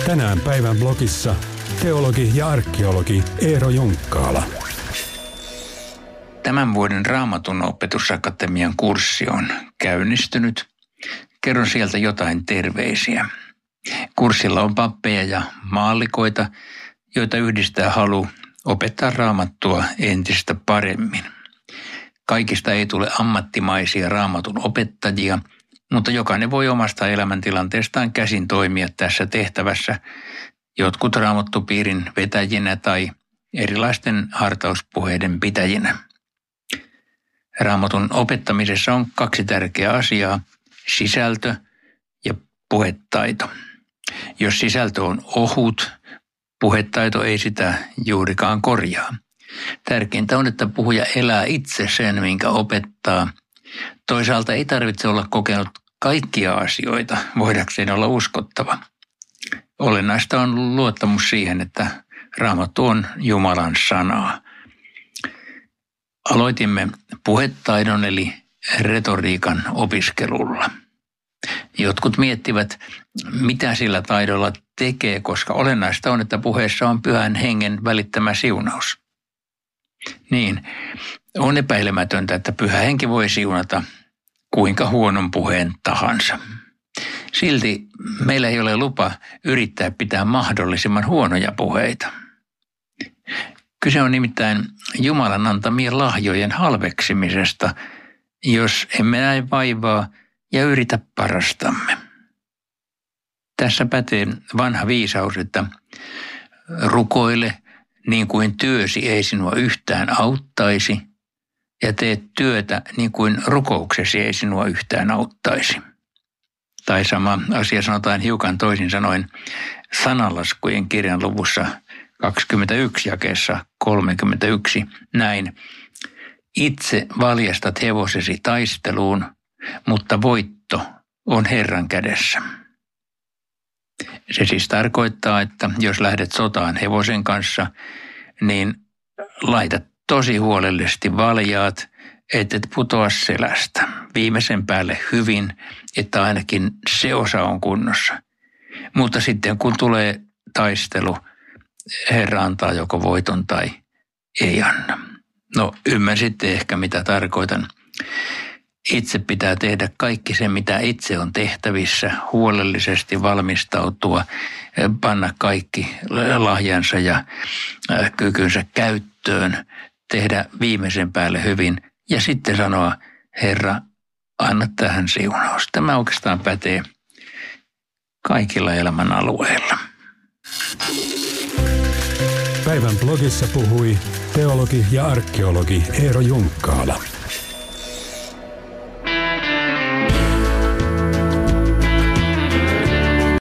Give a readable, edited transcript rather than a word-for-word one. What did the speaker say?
Tänään päivän blogissa teologi ja arkeologi Eero Junkkaala. Tämän vuoden Raamatun opetusakatemian kurssi on käynnistynyt. Kerron sieltä jotain terveisiä. Kurssilla on pappeja ja maallikoita, joita yhdistää halu opettaa Raamattua entistä paremmin. Kaikista ei tule ammattimaisia Raamatun opettajia, mutta jokainen voi omasta elämäntilanteestaan käsin toimia tässä tehtävässä, jotkut raamattupiirin vetäjinä tai erilaisten hartauspuheiden pitäjinä. Raamatun opettamisessa on kaksi tärkeää asiaa, sisältö ja puhetaito. Jos sisältö on ohut, puhetaito ei sitä juurikaan korjaa. Tärkeintä on, että puhuja elää itse sen, minkä opettaa. Toisaalta ei tarvitse olla kokenut kaikkia asioita voidakseen olla uskottava. Olennaista on luottamus siihen, että Raamattu on Jumalan sanaa. Aloitimme puhetaidon eli retoriikan opiskelulla. Jotkut miettivät, mitä sillä taidolla tekee, koska olennaista on, että puheessa on Pyhän Hengen välittämä siunaus. Niin, on epäilemätöntä, että Pyhä Henki voi siunata kuinka huonon puheen tahansa. Silti meillä ei ole lupa yrittää pitää mahdollisimman huonoja puheita. Kyse on nimittäin Jumalan antamien lahjojen halveksimisesta, jos emme näe vaivaa ja yritä parastamme. Tässä pätee vanha viisaus, että rukoile niin kuin työsi ei sinua yhtään auttaisi, ja teet työtä niin kuin rukouksesi ei sinua yhtään auttaisi. Tai sama asia sanotaan hiukan toisin sanoen sananlaskujen kirjan luvussa 21 jakeessa 31 näin. Itse valjastat hevosesi taisteluun, mutta voitto on Herran kädessä. Se siis tarkoittaa, että jos lähdet sotaan hevosen kanssa, niin laita tosi huolellisesti valjaat, et putoa selästä. Viimeisen päälle hyvin, että ainakin se osa on kunnossa. Mutta sitten kun tulee taistelu, Herra antaa joko voiton tai ei anna. No ymmärsitte ehkä mitä tarkoitan. Itse pitää tehdä kaikki se, mitä itse on tehtävissä, huolellisesti valmistautua, panna kaikki lahjansa ja kykynsä käyttöön, tehdä viimeisen päälle hyvin ja sitten sanoa, Herra, anna tähän siunaus. Tämä oikeastaan pätee kaikilla elämän alueilla. Päivän blogissa puhui teologi ja arkeologi Eero Junkkaala.